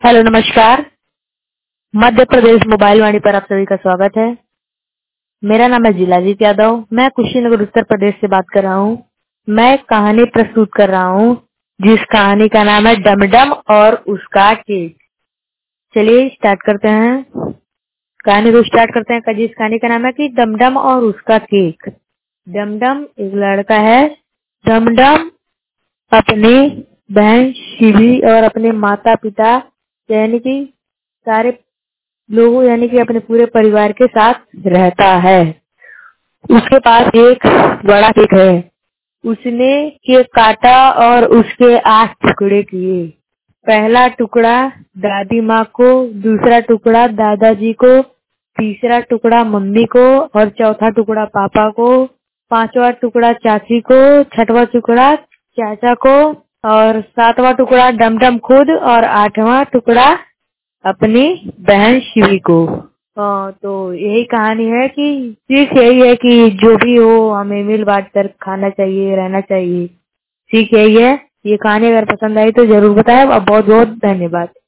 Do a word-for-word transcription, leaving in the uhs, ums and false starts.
Hello नमस्कार। Madhya Pradesh mobile वाणी पर आप सभी का स्वागत है। मेरा नाम है जिलाजीत यादव। मैं कुशीनगर उत्तर प्रदेश से बात कर रहा हूँ। मैं एक कहानी प्रस्तुत कर रहा हूँ जिस कहानी का नाम है डमडम और उसका केक। चलिए स्टार्ट करते हैं, कहानी को स्टार्ट करते हैं। जिस कहानी का नाम है कि डमडम और उसका केक। डमडम एक लड़का है। डमडम अपनी बहन शिवी और अपने माता पिता यानी कि सारे लोगों यानी कि अपने पूरे परिवार के साथ रहता है। उसके पास एक बड़ा केक है। उसने केक काटा और उसके आठ टुकड़े किए। पहला टुकड़ा दादी माँ को, दूसरा टुकड़ा दादाजी को, तीसरा टुकड़ा मम्मी को और चौथा टुकड़ा पापा को, पांचवा टुकड़ा चाची को, छठवां टुकड़ा चाचा को और सातवां टुकड़ा डमडम खुद और आठवां टुकड़ा अपनी बहन शिवी को। हाँ, तो यही कहानी है कि सीख यही है कि जो भी हो हमें मिल बांट कर खाना चाहिए, रहना चाहिए। सीख यही है। ये कहानी अगर पसंद आई तो जरूर बताएं और बहुत बहुत धन्यवाद।